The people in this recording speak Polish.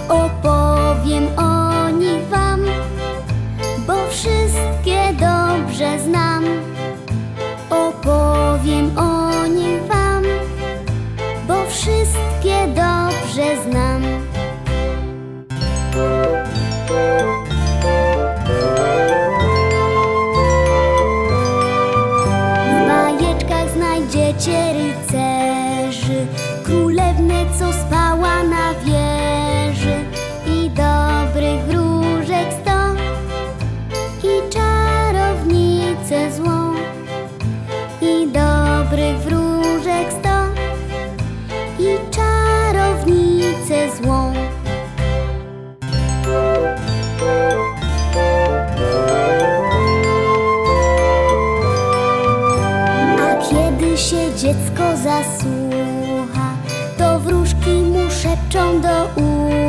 Opowiem o nich wam, bo wszystkie dobrze znam. Opowiem o nich wam, bo wszystkie dobrze znam. W bajeczkach znajdziecie rycerzy, królewnę, co spała na wieży, i dobrych wróżek 100, i czarownicę złą. I dobrych wróżek 100, i czarownicę złą. A kiedy się dziecko zasłucha, to wróżki mu szepczą do ucha: